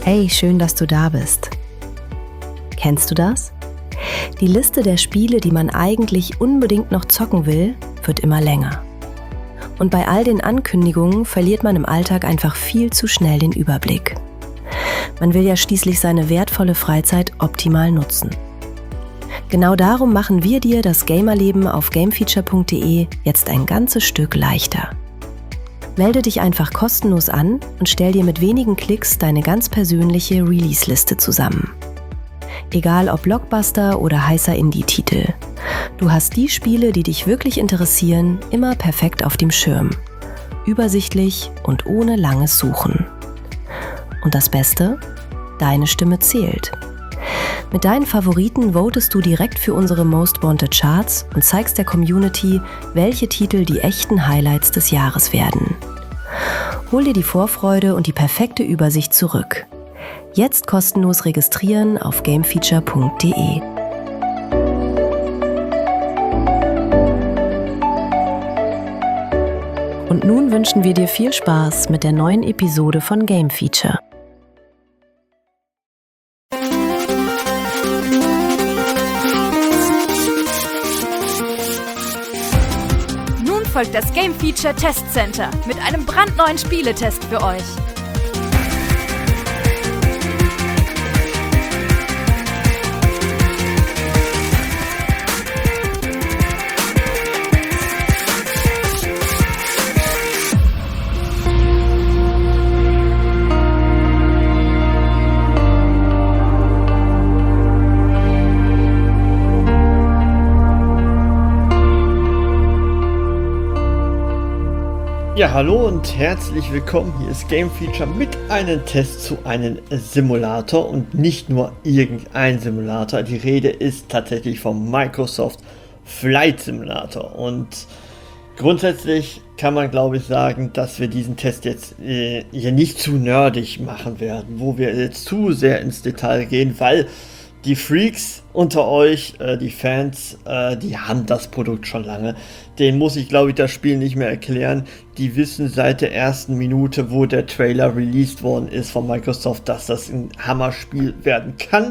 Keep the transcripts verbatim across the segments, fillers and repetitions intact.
Hey, schön, dass du da bist. Kennst du das? Die Liste der Spiele, die man eigentlich unbedingt noch zocken will, wird immer länger. Und bei all den Ankündigungen verliert man im Alltag einfach viel zu schnell den Überblick. Man will ja schließlich seine wertvolle Freizeit optimal nutzen. Genau darum machen wir dir das Gamerleben auf gamefeature punkt de jetzt ein ganzes Stück leichter. Melde dich einfach kostenlos an und stell dir mit wenigen Klicks deine ganz persönliche Release-Liste zusammen. Egal ob Blockbuster oder heißer Indie-Titel. Du hast die Spiele, die dich wirklich interessieren, immer perfekt auf dem Schirm. Übersichtlich und ohne langes Suchen. Und das Beste? Deine Stimme zählt. Mit deinen Favoriten votest du direkt für unsere Most Wanted Charts und zeigst der Community, welche Titel die echten Highlights des Jahres werden. Hol dir die Vorfreude und die perfekte Übersicht zurück. Jetzt kostenlos registrieren auf gamefeature punkt de. Und nun wünschen wir dir viel Spaß mit der neuen Episode von Game Feature. Folgt das Game Feature Test Center mit einem brandneuen Spieletest für euch. Ja, hallo und herzlich willkommen. Hier ist Game Feature mit einem Test zu einem Simulator und nicht nur irgendein Simulator. Die Rede ist tatsächlich vom Microsoft Flight Simulator und grundsätzlich kann man, glaube ich, sagen, dass wir diesen Test jetzt äh, hier nicht zu nerdig machen werden, wo wir jetzt zu sehr ins Detail gehen, weil die Freaks unter euch, äh, die Fans, äh, die haben das Produkt schon lange. Denen muss ich, glaube ich, das Spiel nicht mehr erklären. Die wissen seit der ersten Minute, wo der Trailer released worden ist von Microsoft, dass das ein Hammerspiel werden kann.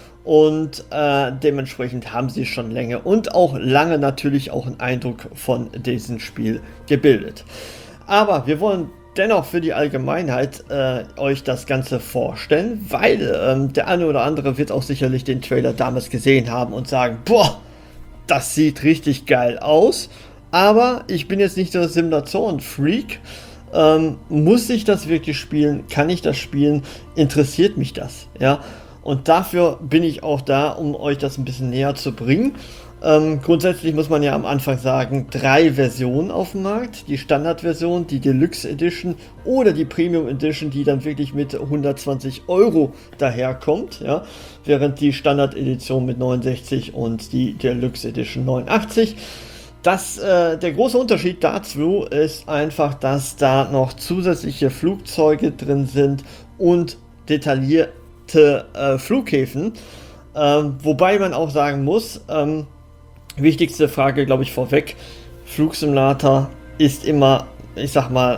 Und äh, dementsprechend haben sie schon länger und auch lange natürlich auch einen Eindruck von diesem Spiel gebildet. Aber wir wollen dennoch für die Allgemeinheit äh, euch das Ganze vorstellen, weil ähm, der eine oder andere wird auch sicherlich den Trailer damals gesehen haben und sagen, boah, das sieht richtig geil aus, aber ich bin jetzt nicht der Simulatoren-Freak. Ähm, muss ich das wirklich spielen? Kann ich das spielen? Interessiert mich das? Ja? Und dafür bin ich auch da, um euch das ein bisschen näher zu bringen. Ähm, grundsätzlich muss man ja am Anfang sagen, drei Versionen auf dem Markt. Die Standardversion, die Deluxe Edition oder die Premium Edition, die dann wirklich mit hundertzwanzig Euro daherkommt. Ja? Während die Standard Edition mit neunundsechzig und die Deluxe Edition neunundachtzig. Das, äh, der große Unterschied dazu ist einfach, dass da noch zusätzliche Flugzeuge drin sind und detaillierte äh, Flughäfen. Ähm, wobei man auch sagen muss, ähm, wichtigste Frage, glaube ich, vorweg. Flugsimulator ist immer, ich sag mal,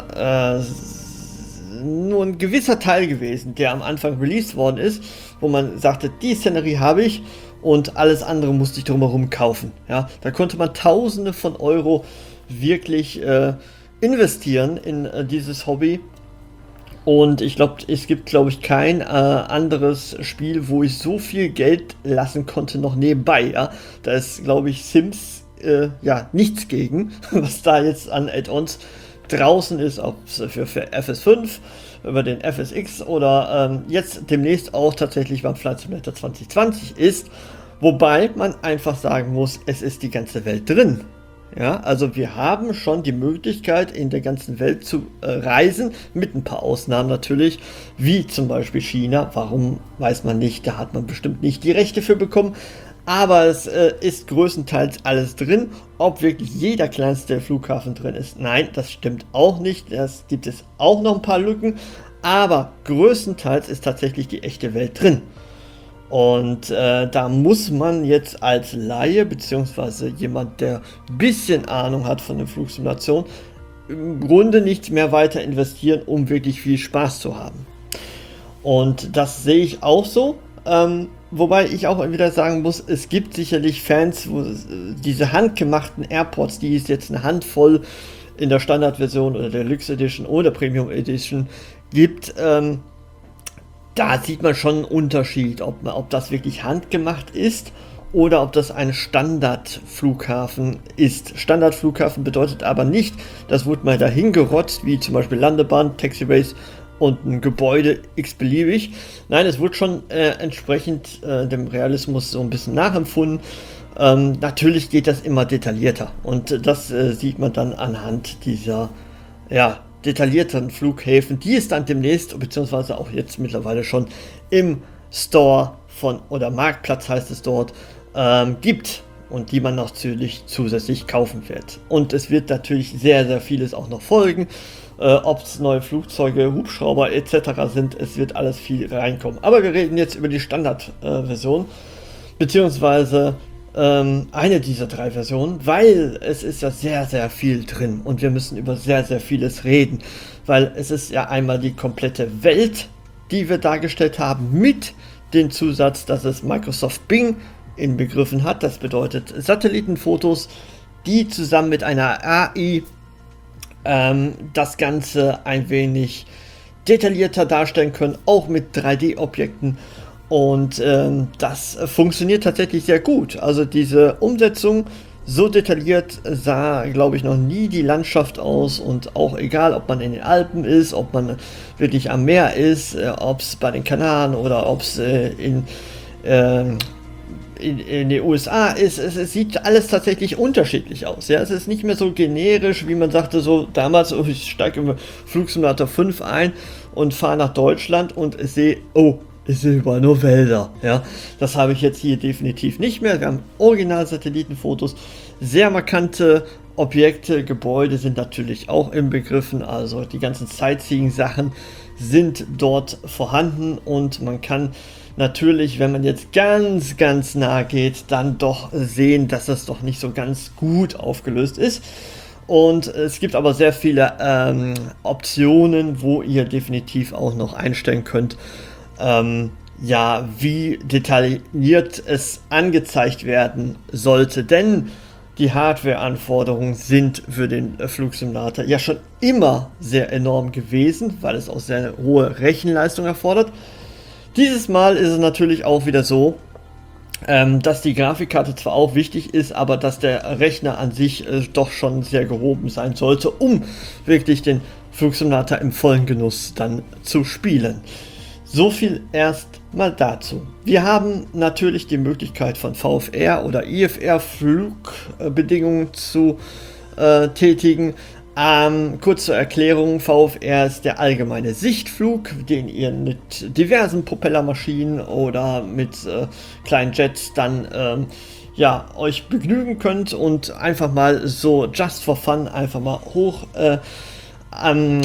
äh, nur ein gewisser Teil gewesen, der am Anfang released worden ist, wo man sagte, die Szenerie habe ich und alles andere musste ich drumherum kaufen. Ja? Da konnte man Tausende von Euro wirklich äh, investieren in äh, dieses Hobby. Und ich glaube, es gibt, glaube ich, kein äh, anderes Spiel, wo ich so viel Geld lassen konnte noch nebenbei. Ja? Da ist, glaube ich, Sims äh, ja nichts gegen, was da jetzt an Add-ons draußen ist, ob es für, für F S fünf, über den F S X oder ähm, jetzt demnächst auch tatsächlich beim Flight Simulator zwanzig zwanzig ist. Wobei man einfach sagen muss, es ist die ganze Welt drin. Ja, also wir haben schon die Möglichkeit, in der ganzen Welt zu äh, reisen, mit ein paar Ausnahmen natürlich, wie zum Beispiel China. Warum, weiß man nicht, da hat man bestimmt nicht die Rechte für bekommen. Aber es äh, ist größtenteils alles drin. Ob wirklich jeder kleinste Flughafen drin ist, nein, das stimmt auch nicht. Es gibt es auch noch ein paar Lücken. Aber größtenteils ist tatsächlich die echte Welt drin. Und äh, da muss man jetzt als Laie, beziehungsweise jemand, der ein bisschen Ahnung hat von der Flugsimulation, im Grunde nicht mehr weiter investieren, um wirklich viel Spaß zu haben. Und das sehe ich auch so. Ähm, wobei ich auch wieder sagen muss, es gibt sicherlich Fans, wo diese handgemachten AirPods, die ist jetzt eine Handvoll in der Standardversion oder der Deluxe Edition oder Premium Edition gibt, ähm, da sieht man schon einen Unterschied, ob, ob das wirklich handgemacht ist oder ob das ein Standardflughafen ist. Standardflughafen bedeutet aber nicht, das wurde mal dahin gerotzt, wie zum Beispiel Landebahn, Taxibase und ein Gebäude x-beliebig. Nein, es wurde schon äh, entsprechend äh, dem Realismus so ein bisschen nachempfunden. Ähm, natürlich geht das immer detaillierter und äh, das äh, sieht man dann anhand dieser ja, detaillierten Flughäfen, die es dann demnächst, beziehungsweise auch jetzt mittlerweile schon im Store von, oder Marktplatz heißt es dort, ähm, gibt und die man noch natürlich zusätzlich kaufen wird. Und es wird natürlich sehr, sehr vieles auch noch folgen. Äh, ob es neue Flugzeuge, Hubschrauber et cetera sind, es wird alles viel reinkommen. Aber wir reden jetzt über die Standardversion, äh, beziehungsweise ähm, eine dieser drei Versionen, weil es ist ja sehr, sehr viel drin und wir müssen über sehr, sehr vieles reden, weil es ist ja einmal die komplette Welt, die wir dargestellt haben, mit dem Zusatz, dass es Microsoft Bing inbegriffen hat. Das bedeutet Satellitenfotos, die zusammen mit einer A I ähm, das Ganze ein wenig detaillierter darstellen können, auch mit drei D-Objekten. Und ähm, das funktioniert tatsächlich sehr gut. Also diese Umsetzung, so detailliert sah, glaube ich, noch nie die Landschaft aus. Und auch egal, ob man in den Alpen ist, ob man wirklich am Meer ist, äh, ob es bei den Kanaren oder ob es äh, in, äh, in, in den U S A ist, es, es sieht alles tatsächlich unterschiedlich aus. Ja? Es ist nicht mehr so generisch, wie man sagte, so damals, oh, ich steige im Flugsimulator fünf ein und fahre nach Deutschland und sehe, oh, es sind überall nur Wälder. Ja? Das habe ich jetzt hier definitiv nicht mehr. Wir haben Original-Satellitenfotos, sehr markante Objekte, Gebäude sind natürlich auch inbegriffen, also die ganzen Sightseeing-Sachen sind dort vorhanden und man kann natürlich, wenn man jetzt ganz, ganz nah geht, dann doch sehen, dass das doch nicht so ganz gut aufgelöst ist. Und es gibt aber sehr viele ähm, Optionen, wo ihr definitiv auch noch einstellen könnt, ähm, ja, wie detailliert es angezeigt werden sollte. Denn die Hardware-Anforderungen sind für den Flugsimulator ja schon immer sehr enorm gewesen, weil es auch sehr hohe Rechenleistung erfordert. Dieses Mal ist es natürlich auch wieder so, ähm, dass die Grafikkarte zwar auch wichtig ist, aber dass der Rechner an sich äh, doch schon sehr gehoben sein sollte, um wirklich den Flugsimulator im vollen Genuss dann zu spielen. So viel erst mal dazu. Wir haben natürlich die Möglichkeit von V F R oder I F R Flugbedingungen zu äh, tätigen. Ähm, kurz zur Erklärung, V F R ist der allgemeine Sichtflug, den ihr mit diversen Propellermaschinen oder mit äh, kleinen Jets dann ähm, ja, euch begnügen könnt und einfach mal so just for fun einfach mal hoch äh, ähm,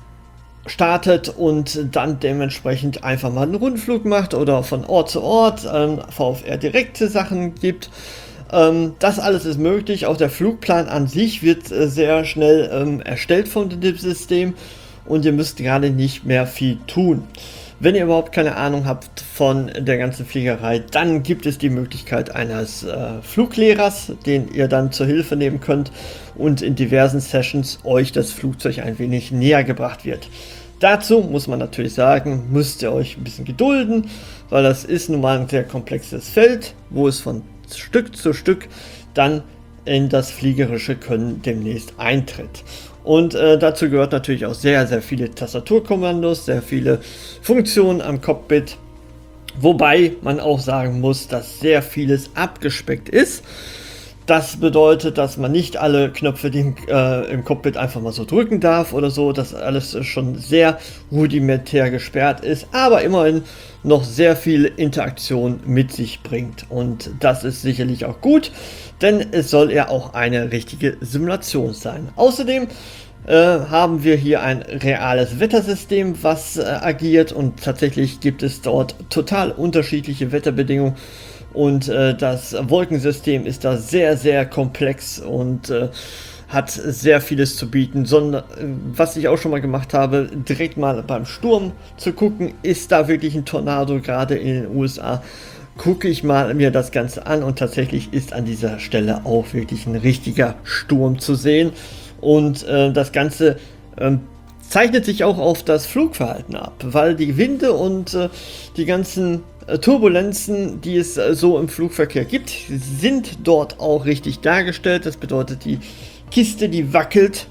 startet und dann dementsprechend einfach mal einen Rundflug macht oder von Ort zu Ort ähm, V F R direkte Sachen gibt. Ähm, das alles ist möglich. Auch der Flugplan an sich wird äh, sehr schnell ähm, erstellt von dem System und ihr müsst gerade nicht mehr viel tun. Wenn ihr überhaupt keine Ahnung habt von der ganzen Fliegerei, dann gibt es die Möglichkeit eines äh, Fluglehrers, den ihr dann zur Hilfe nehmen könnt und in diversen Sessions euch das Flugzeug ein wenig näher gebracht wird. Dazu muss man natürlich sagen, müsst ihr euch ein bisschen gedulden, weil das ist nun mal ein sehr komplexes Feld, wo es von Stück zu Stück dann in das fliegerische Können demnächst eintritt. Und äh, dazu gehört natürlich auch sehr, sehr viele Tastaturkommandos, sehr viele Funktionen am Cockpit, wobei man auch sagen muss, dass sehr vieles abgespeckt ist. Das bedeutet, dass man nicht alle Knöpfe die, äh, im Cockpit einfach mal so drücken darf oder so, dass alles schon sehr rudimentär gesperrt ist, aber immerhin noch sehr viel Interaktion mit sich bringt. Und das ist sicherlich auch gut, denn es soll ja auch eine richtige Simulation sein. Außerdem äh, haben wir hier ein reales Wettersystem, was äh, agiert und tatsächlich gibt es dort total unterschiedliche Wetterbedingungen. Und äh, das Wolkensystem ist da sehr, sehr komplex und äh, hat sehr vieles zu bieten, sondern was ich auch schon mal gemacht habe, direkt mal beim Sturm zu gucken, ist da wirklich ein Tornado, gerade in den U S A, gucke ich mal mir das Ganze an und tatsächlich ist an dieser Stelle auch wirklich ein richtiger Sturm zu sehen und äh, das Ganze äh, zeichnet sich auch auf das Flugverhalten ab, weil die Winde und äh, die ganzen äh, Turbulenzen, die es äh, so im Flugverkehr gibt, sind dort auch richtig dargestellt. Das bedeutet, die Kiste, die wackelt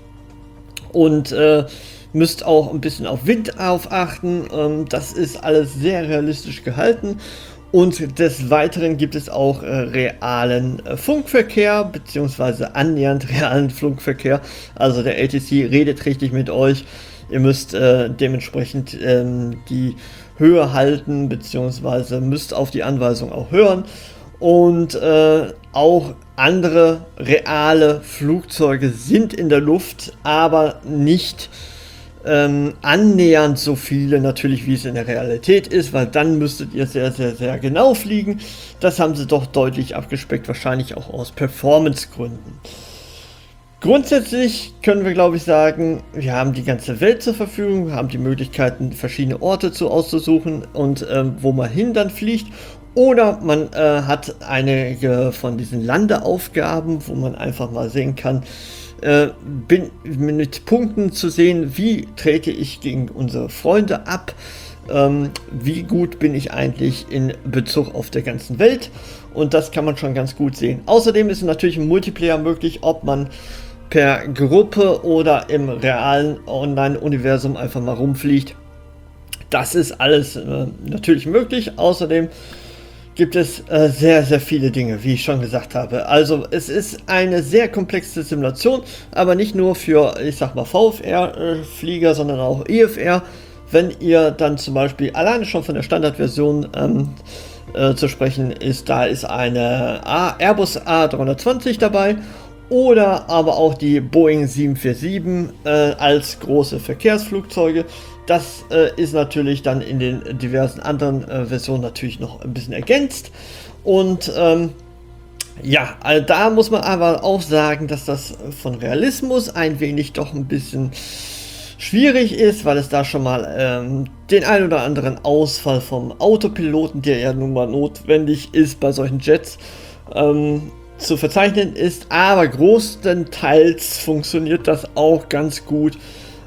und äh, müsst auch ein bisschen auf Wind aufachten. Ähm, das ist alles sehr realistisch gehalten. Und des Weiteren gibt es auch äh, realen äh, Funkverkehr, beziehungsweise annähernd realen Funkverkehr. Also der A T C redet richtig mit euch. Ihr müsst äh, dementsprechend ähm, die Höhe halten, beziehungsweise müsst auf die Anweisung auch hören. Und äh, auch andere reale Flugzeuge sind in der Luft, aber nicht Ähm, annähernd so viele natürlich, wie es in der Realität ist, weil dann müsstet ihr sehr, sehr, sehr genau fliegen. Das haben sie doch deutlich abgespeckt, wahrscheinlich auch aus Performance-Gründen. Grundsätzlich können wir, glaube ich, sagen, wir haben die ganze Welt zur Verfügung, haben die Möglichkeiten, verschiedene Orte zu auszusuchen und ähm, wo man hin dann fliegt. Oder man äh, hat einige von diesen Landeaufgaben, wo man einfach mal sehen kann, Äh, bin mit Punkten zu sehen, wie trete ich gegen unsere Freunde ab, ähm, wie gut bin ich eigentlich in Bezug auf der ganzen Welt, und das kann man schon ganz gut sehen. Außerdem ist natürlich ein Multiplayer möglich, ob man per Gruppe oder im realen Online-Universum einfach mal rumfliegt. Das ist alles äh, natürlich möglich. Außerdem gibt es äh, sehr, sehr viele Dinge, wie ich schon gesagt habe. Also es ist eine sehr komplexe Simulation, aber nicht nur für, ich sag mal, V F R-Flieger, sondern auch E F R. Wenn ihr dann zum Beispiel alleine schon von der Standardversion ähm, äh, zu sprechen ist, da ist eine A Airbus A drei zwanzig dabei oder aber auch die Boeing sieben vier sieben äh, als große Verkehrsflugzeuge. Das äh, ist natürlich dann in den diversen anderen äh, Versionen natürlich noch ein bisschen ergänzt. Und ähm, ja, also da muss man aber auch sagen, dass das von Realismus ein wenig doch ein bisschen schwierig ist, weil es da schon mal ähm, den ein oder anderen Ausfall vom Autopiloten, der ja nun mal notwendig ist bei solchen Jets, ähm, zu verzeichnen ist. Aber großenteils funktioniert das auch ganz gut.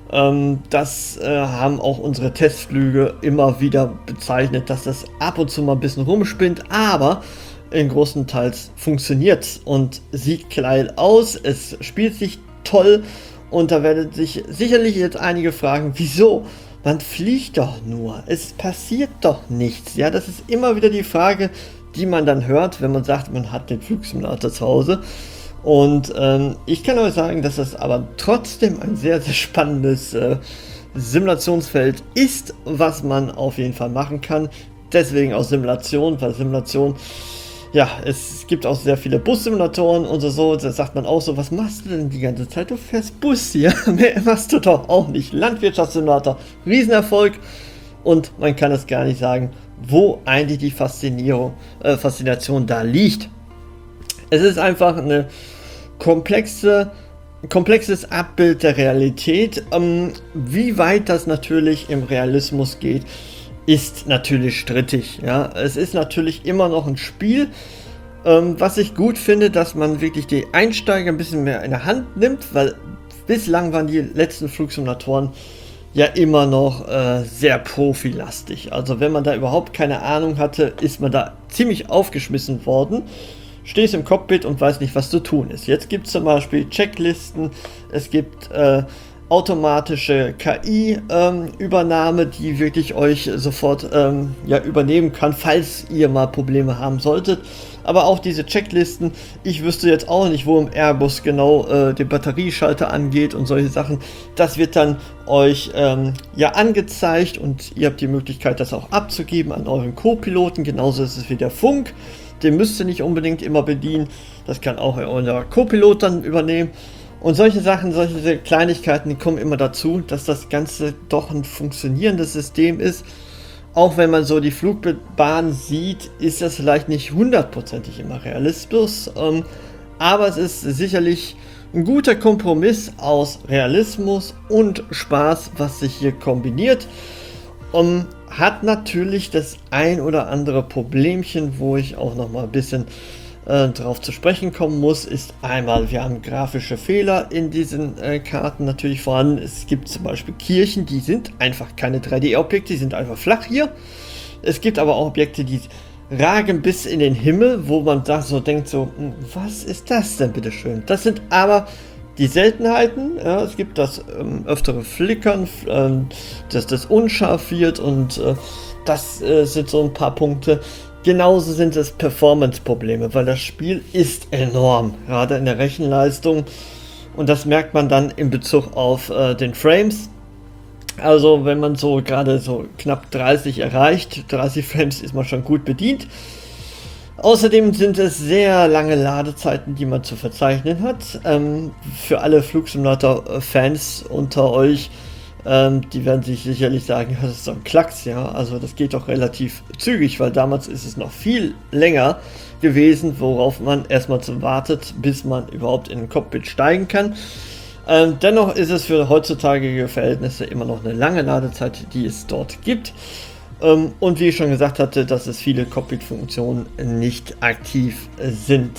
Das äh, haben auch unsere Testflüge immer wieder bezeichnet, dass das ab und zu mal ein bisschen rumspinnt, aber in großen Teils funktioniert und sieht geil aus, es spielt sich toll, und da werden sich sicherlich jetzt einige fragen, wieso? Man fliegt doch nur, es passiert doch nichts. Ja, das ist immer wieder die Frage, die man dann hört, wenn man sagt, man hat den Flugsimulator zu Hause. Und ähm, ich kann euch sagen, dass das aber trotzdem ein sehr, sehr spannendes äh, Simulationsfeld ist, was man auf jeden Fall machen kann. Deswegen auch Simulation, weil Simulation, ja, es gibt auch sehr viele Bus-Simulatoren und so, so, da sagt man auch so, was machst du denn die ganze Zeit? Du fährst Bus hier, mehr machst du doch auch nicht. Landwirtschaftssimulator, Riesenerfolg, und man kann es gar nicht sagen, wo eigentlich die Faszinierung, äh, Faszination da liegt. Es ist einfach eine komplexe, komplexes Abbild der Realität. Ähm, wie weit das natürlich im Realismus geht, ist natürlich strittig. Ja? Es ist natürlich immer noch ein Spiel. Ähm, was ich gut finde, dass man wirklich die Einsteiger ein bisschen mehr in der Hand nimmt, weil bislang waren die letzten Flugsimulatoren ja immer noch äh, sehr profilastig. Also wenn man da überhaupt keine Ahnung hatte, ist man da ziemlich aufgeschmissen worden. Stehst im Cockpit und weiß nicht, was zu tun ist. Jetzt gibt es zum Beispiel Checklisten, es gibt äh, automatische K I-Übernahme, ähm, die wirklich euch sofort ähm, ja, übernehmen kann, falls ihr mal Probleme haben solltet. Aber auch diese Checklisten, ich wüsste jetzt auch nicht, wo im Airbus genau äh, der Batterieschalter angeht und solche Sachen. Das wird dann euch ähm, ja angezeigt, und ihr habt die Möglichkeit, das auch abzugeben an euren Co-Piloten. Genauso ist es wie der Funk. Den müsst ihr nicht unbedingt immer bedienen. Das kann auch euer Co-Pilot dann übernehmen. Und solche Sachen, solche Kleinigkeiten, die kommen immer dazu, dass das Ganze doch ein funktionierendes System ist. Auch wenn man so die Flugbahn sieht, ist das vielleicht nicht hundertprozentig immer realistisch. Ähm, aber es ist sicherlich ein guter Kompromiss aus Realismus und Spaß, was sich hier kombiniert. Und hat natürlich das ein oder andere Problemchen, wo ich auch noch mal ein bisschen äh, drauf zu sprechen kommen muss, ist einmal, wir haben grafische Fehler in diesen äh, Karten natürlich vorhanden. Es gibt zum Beispiel Kirchen, die sind einfach keine drei D-Objekte, die sind einfach flach hier. Es gibt aber auch Objekte, die ragen bis in den Himmel, wo man da so denkt, so, was ist das denn bitteschön? Das sind aber die Seltenheiten. Ja, es gibt das ähm, öftere Flickern, ähm, dass das unscharf wird und äh, das äh, sind so ein paar Punkte. Genauso sind es Performance-Probleme, weil das Spiel ist enorm, gerade in der Rechenleistung, und das merkt man dann in Bezug auf äh, den Frames. Also wenn man so gerade so knapp dreißig erreicht, dreißig Frames, ist man schon gut bedient. Außerdem sind es sehr lange Ladezeiten, die man zu verzeichnen hat. Ähm, für alle Flugsimulator-Fans unter euch, ähm, die werden sich sicherlich sagen, das ist so ein Klacks, ja. Also das geht doch relativ zügig, weil damals ist es noch viel länger gewesen, worauf man erstmal so wartet, bis man überhaupt in den Cockpit steigen kann. Ähm, dennoch ist es für heutzutage Verhältnisse immer noch eine lange Ladezeit, die es dort gibt. Ähm, und wie ich schon gesagt hatte, dass es viele Cockpit-Funktionen nicht aktiv sind.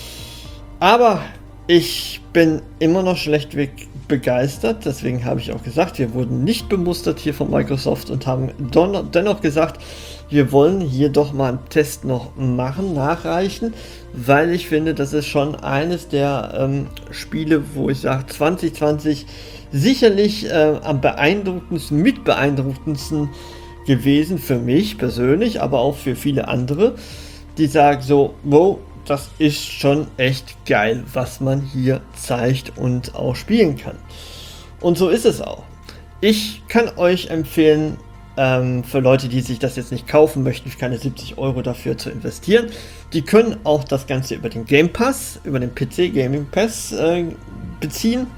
Aber ich bin immer noch schlechtweg begeistert, deswegen habe ich auch gesagt, wir wurden nicht bemustert hier von Microsoft und haben dennoch gesagt, wir wollen hier doch mal einen Test noch machen, nachreichen, weil ich finde, das ist schon eines der ähm, Spiele, wo ich sage, zwanzig zwanzig sicherlich äh, am beeindruckendsten, mit beeindruckendsten gewesen für mich persönlich, aber auch für viele andere, die sagen so, wow, das ist schon echt geil, was man hier zeigt und auch spielen kann. Und so ist es auch. Ich kann euch empfehlen, ähm, für Leute, die sich das jetzt nicht kaufen möchten, keine siebzig Euro dafür zu investieren, die können auch das Ganze über den Game Pass, über den P C Gaming Pass äh, beziehen.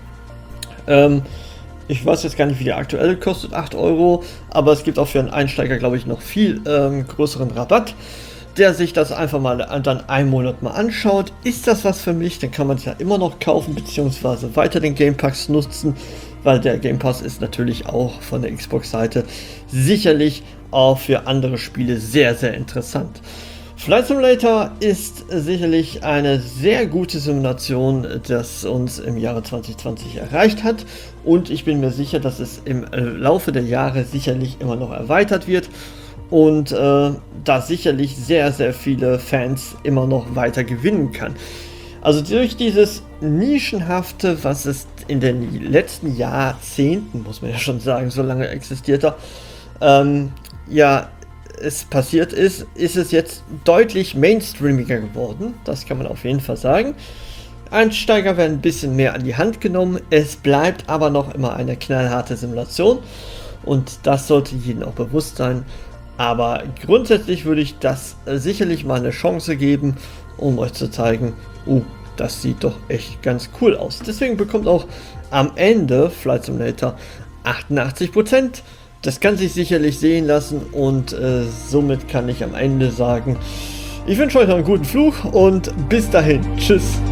Ähm, ich weiß jetzt gar nicht, wie der aktuelle kostet, acht Euro, aber es gibt auch für einen Einsteiger, glaube ich, noch viel ähm, größeren Rabatt, der sich das einfach mal dann einen Monat mal anschaut. Ist das was für mich? Dann kann man es ja immer noch kaufen, beziehungsweise weiter den Game Pass nutzen, weil der Game Pass ist natürlich auch von der Xbox-Seite sicherlich auch für andere Spiele sehr, sehr interessant. Flight Simulator ist sicherlich eine sehr gute Simulation, das uns im Jahre zwanzig zwanzig erreicht hat, und ich bin mir sicher, dass es im Laufe der Jahre sicherlich immer noch erweitert wird und äh, da sicherlich sehr, sehr viele Fans immer noch weiter gewinnen kann. Also durch dieses Nischenhafte, was es in den letzten Jahrzehnten, muss man ja schon sagen, so lange existiert er, ähm, ja, es passiert ist, ist es jetzt deutlich mainstreamiger geworden. Das kann man auf jeden Fall sagen. Einsteiger werden ein bisschen mehr an die Hand genommen. Es bleibt aber noch immer eine knallharte Simulation. Und das sollte jedem auch bewusst sein. Aber grundsätzlich würde ich das sicherlich mal eine Chance geben, um euch zu zeigen, oh, das sieht doch echt ganz cool aus. Deswegen bekommt auch am Ende Flight Simulator achtundachtzig Prozent. Das kann sich sicherlich sehen lassen, und äh, somit kann ich am Ende sagen, ich wünsche euch noch einen guten Flug und bis dahin. Tschüss.